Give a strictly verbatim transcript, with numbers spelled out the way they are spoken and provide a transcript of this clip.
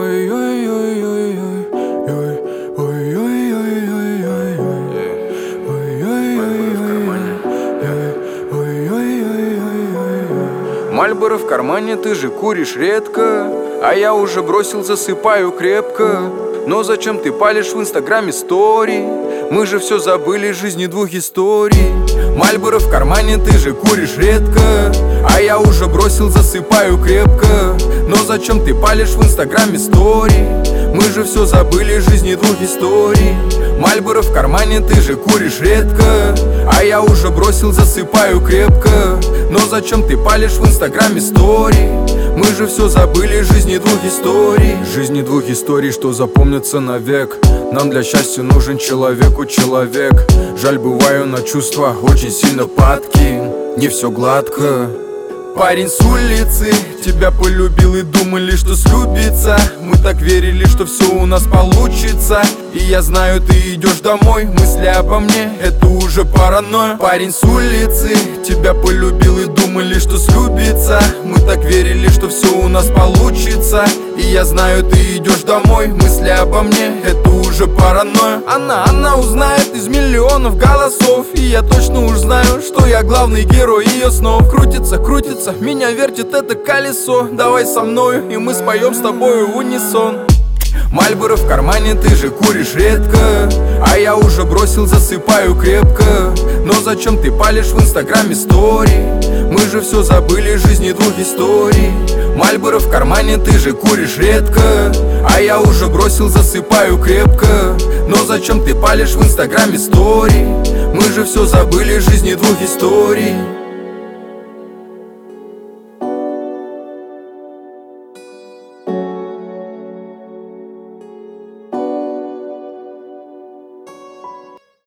Мальборо в кармане, ты же куришь редко, а я уже бросил, засыпаю крепко. Но зачем ты палишь в инстаграме стори? Мы же все забыли, жизни двух историй. Мальборо в кармане, ты же куришь редко, а я уже бросил, засыпаю крепко. Но зачем ты палишь в инстаграме стори? Мы же все забыли, жизни двух историй. Мальборо в кармане, ты же куришь редко, а я уже бросил, засыпаю крепко. Но зачем ты палишь в инстаграме стори? Мы же все забыли, жизни двух историй. Жизни двух историй, что запомнятся навек. Нам для счастья нужен человеку человек. Жаль, бываю на чувства очень сильно падки. Не все гладко. Парень с улицы тебя полюбил и думали, что слюбится. Мы так верили, что все у нас получится. И я знаю, ты идешь домой, мысли обо мне, это уже паранойя. Парень с улицы тебя полюбил и думали, что слюбится. Мы так верили, что все у нас получится. И я знаю, ты идешь домой, мысли обо мне, это уже паранойя. Она, она узнает из миллионов голосов. И я точно уж знаю, что я главный герой ее снов. Крутится, крутится, меня вертит это колесо. Давай со мною, и мы споем с тобою в унисон. Мальборо в кармане, ты же куришь редко, а я уже бросил, засыпаю крепко. Но зачем ты палишь в инстаграме стори? Мы же все забыли, жизни двух историй. Мальборо в кармане, ты же куришь редко, а я уже бросил, засыпаю крепко. Но зачем ты палишь в инстаграме стори? Мы же все забыли, жизни двух историй.